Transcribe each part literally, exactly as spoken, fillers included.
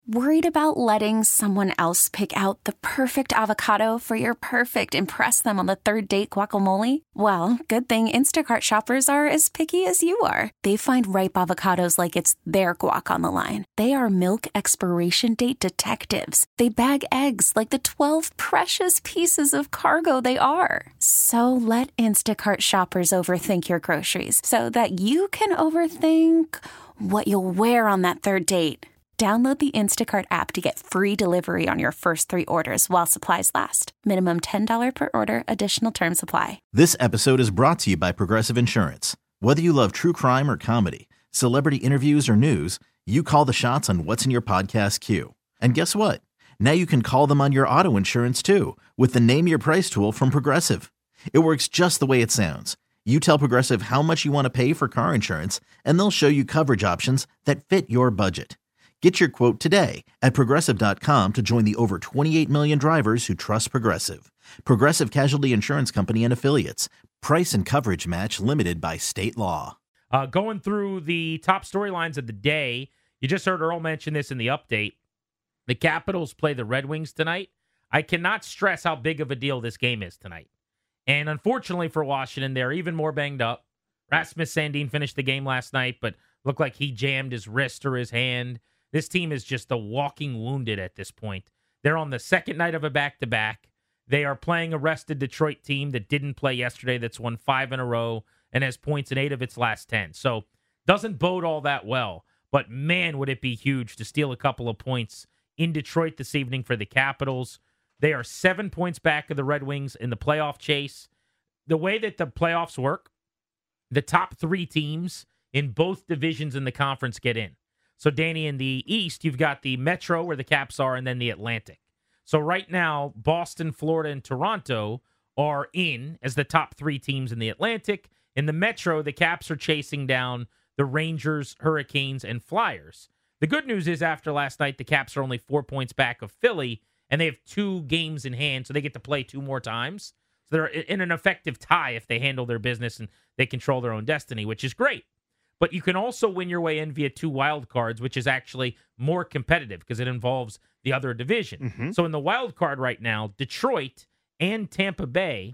Worried about letting someone else pick out the perfect avocado for your perfect impress them on the third date guacamole? Well, good thing Instacart shoppers are as picky as you are. They find ripe avocados like it's their guac on the line. They are milk expiration date detectives. They bag eggs like the twelve precious pieces of cargo they are. So let Instacart shoppers overthink your groceries so that you can overthink what you'll wear on that third date. Download the Instacart app to get free delivery on your first three orders while supplies last. Minimum ten dollars per order. Additional terms apply. This episode is brought to you by Progressive Insurance. Whether you love true crime or comedy, celebrity interviews or news, you call the shots on what's in your podcast queue. And guess what? Now you can call them on your auto insurance too with the Name Your Price tool from Progressive. It works just the way it sounds. You tell Progressive how much you want to pay for car insurance, and they'll show you coverage options that fit your budget. Get your quote today at Progressive dot com to join the over twenty-eight million drivers who trust Progressive. Progressive Casualty Insurance Company and Affiliates. Price and coverage match limited by state law. Uh, going through the top storylines of the day, you just heard Earl mention this in the update. The Capitals play the Red Wings tonight. I cannot stress how big of a deal this game is tonight. And unfortunately for Washington, they're even more banged up. Rasmus Sandin finished the game last night, but looked like he jammed his wrist or his hand. This team is just a walking wounded at this point. They're on the second night of a back-to-back. They are playing a rested Detroit team that didn't play yesterday, that's won five in a row and has points in eight of its last ten. So doesn't bode all that well. But man, would it be huge to steal a couple of points in Detroit this evening for the Capitals. They are seven points back of the Red Wings in the playoff chase. The way that the playoffs work, the top three teams in both divisions in the conference get in. So, Danny, in the East, you've got the Metro, where the Caps are, and then the Atlantic. So right now, Boston, Florida, and Toronto are in as the top three teams in the Atlantic. In the Metro, the Caps are chasing down the Rangers, Hurricanes, and Flyers. The good news is, after last night, the Caps are only four points back of Philly, and they have two games in hand, so they get to play two more times. So they're in an effective tie if they handle their business and they control their own destiny, which is great. But you can also win your way in via two wild cards, which is actually more competitive because it involves the other division. Mm-hmm. So in the wild card right now, Detroit and Tampa Bay,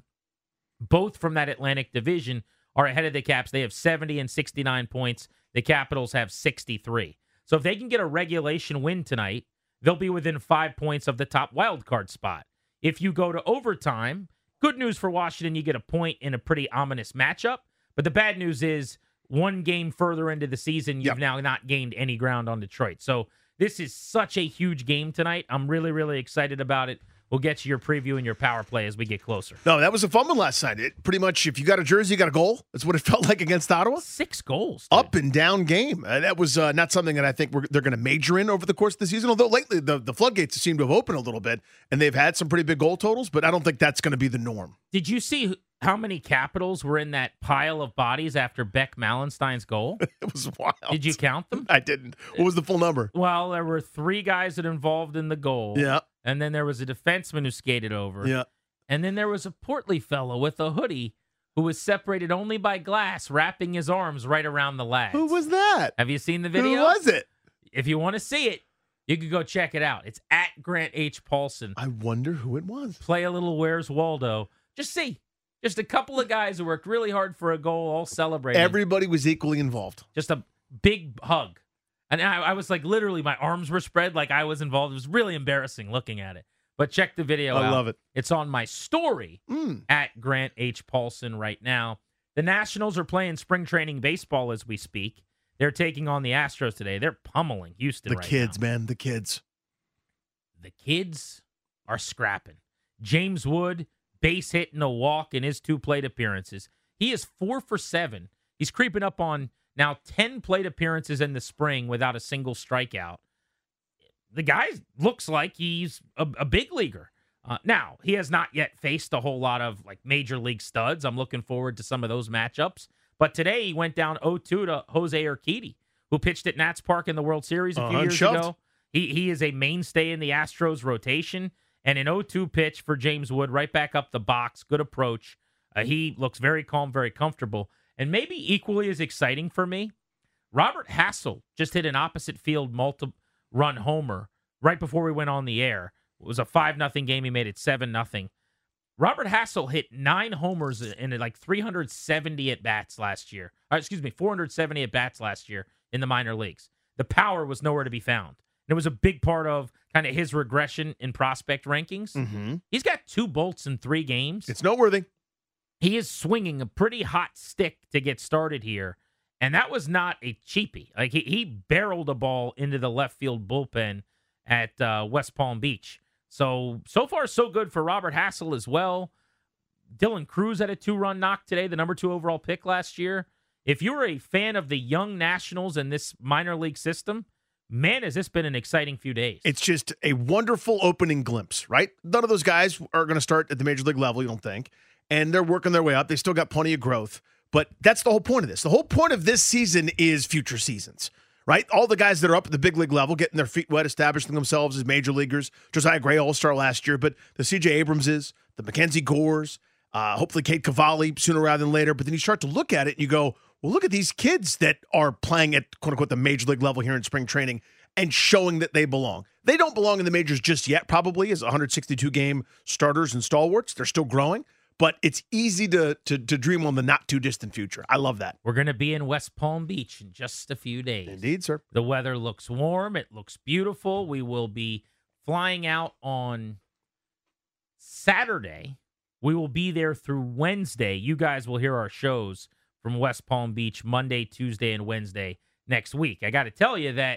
both from that Atlantic division, are ahead of the Caps. They have seventy and sixty-nine points. The Capitals have sixty-three. So if they can get a regulation win tonight, they'll be within five points of the top wild card spot. If you go to overtime, good news for Washington, you get a point in a pretty ominous matchup. But the bad news is, one game further into the season, you've yep. now not gained any ground on Detroit. So this is such a huge game tonight. I'm really, really excited about it. We'll get you your preview and your power play as we get closer. No, that was a fun one last night. It pretty much, if you got a jersey, you got a goal. That's what it felt like against Ottawa. Six goals. Dude. Up and down game. Uh, that was uh, not something that I think we're, they're going to major in over the course of the season, although lately the, the floodgates seem to have opened a little bit, and they've had some pretty big goal totals, but I don't think that's going to be the norm. Did you see how many Capitals were in that pile of bodies after Beck Malenstein's goal? It was wild. Did you count them? I didn't. What was the full number? Well, there were three guys that involved in the goal. Yeah. And then there was a defenseman who skated over. Yeah. And then there was a portly fellow with a hoodie who was separated only by glass, wrapping his arms right around the lads. Who was that? Have you seen the video? Who was it? If you want to see it, you can go check it out. It's at Grant H. Paulson. I wonder who it was. Play a little Where's Waldo. Just see. Just a couple of guys who worked really hard for a goal, all celebrating. Everybody was equally involved. Just a big hug. And I, I was like, literally, my arms were spread like I was involved. It was really embarrassing looking at it. But check the video I out. I love it. It's on my story mm. at Grant H. Paulson right now. The Nationals are playing spring training baseball as we speak. They're taking on the Astros today. They're pummeling Houston the right kids, now. man, the kids. The kids are scrapping. James Wood, base hit and a walk in his two plate appearances. He is four for seven. He's creeping up on now ten plate appearances in the spring without a single strikeout. The guy looks like he's a, a big leaguer. Uh, now, he has not yet faced a whole lot of like major league studs. I'm looking forward to some of those matchups. But today he went down oh two to Jose Urquidy, who pitched at Nats Park in the World Series a few uh, years shoved. ago. He he is a mainstay in the Astros rotation. And an oh two pitch for James Wood, right back up the box. Good approach. Uh, he looks very calm, very comfortable. And maybe equally as exciting for me, Robert Hassel just hit an opposite field multi-run homer right before we went on the air. It was a five nothing game. He made it seven nothing. Robert Hassel hit nine homers in like three hundred seventy at-bats last year. Or, excuse me, four hundred seventy at-bats last year in the minor leagues. The power was nowhere to be found. And it was a big part of kind of his regression in prospect rankings. Mm-hmm. He's got two bolts in three games. It's noteworthy. He is swinging a pretty hot stick to get started here. And that was not a cheapie. Like he, he barreled a ball into the left field bullpen at uh, West Palm Beach. So, so far, so good for Robert Hassel as well. Dylan Cruz had a two-run knock today, the number two overall pick last year. If you're a fan of the young Nationals and this minor league system, man, has this been an exciting few days. It's just a wonderful opening glimpse, right? None of those guys are going to start at the major league level, you don't think. And they're working their way up. They still got plenty of growth. But that's the whole point of this. The whole point of this season is future seasons. Right? All the guys that are up at the big league level, getting their feet wet, establishing themselves as major leaguers. Josiah Gray, all-star last year, but the C J Abramses, the Mackenzie Gores, uh, hopefully Cade Cavalli sooner rather than later. But then you start to look at it and you go, well, look at these kids that are playing at, quote-unquote, the major league level here in spring training and showing that they belong. They don't belong in the majors just yet, probably, as one hundred sixty-two game starters and stalwarts. They're still growing. But it's easy to, to to dream on the not-too-distant future. I love that. We're going to be in West Palm Beach in just a few days. Indeed, sir. The weather looks warm. It looks beautiful. We will be flying out on Saturday. We will be there through Wednesday. You guys will hear our shows from West Palm Beach Monday, Tuesday, and Wednesday next week. I got to tell you that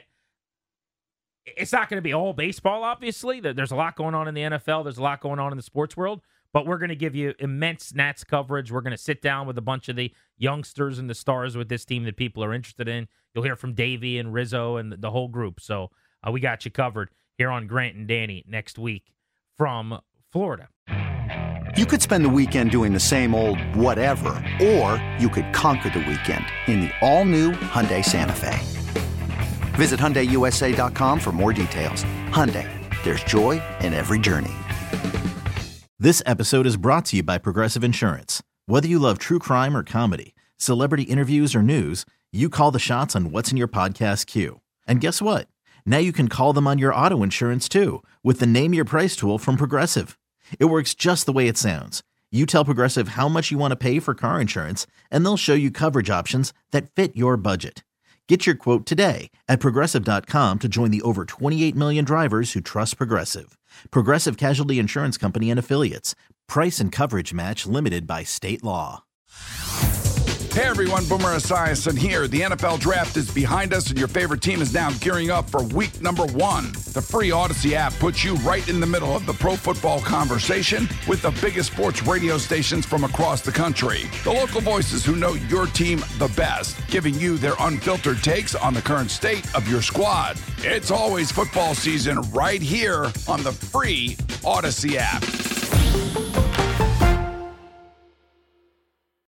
it's not going to be all baseball, obviously. There's a lot going on in the N F L. There's a lot going on in the sports world. But we're going to give you immense Nats coverage. We're going to sit down with a bunch of the youngsters and the stars with this team that people are interested in. You'll hear from Davey and Rizzo and the whole group. So uh, we got you covered here on Grant and Danny next week from Florida. You could spend the weekend doing the same old whatever, or you could conquer the weekend in the all-new Hyundai Santa Fe. Visit Hyundai U S A dot com for more details. Hyundai, there's joy in every journey. This episode is brought to you by Progressive Insurance. Whether you love true crime or comedy, celebrity interviews or news, you call the shots on what's in your podcast queue. And guess what? Now you can call them on your auto insurance too with the Name Your Price tool from Progressive. It works just the way it sounds. You tell Progressive how much you want to pay for car insurance, and they'll show you coverage options that fit your budget. Get your quote today at Progressive dot com to join the over twenty-eight million drivers who trust Progressive. Progressive Casualty Insurance Company and Affiliates. Price and coverage match limited by state law. Hey everyone, Boomer Esiason here. The N F L Draft is behind us and your favorite team is now gearing up for week number one. The free Odyssey app puts you right in the middle of the pro football conversation with the biggest sports radio stations from across the country. The local voices who know your team the best, giving you their unfiltered takes on the current state of your squad. It's always football season right here on the free Odyssey app.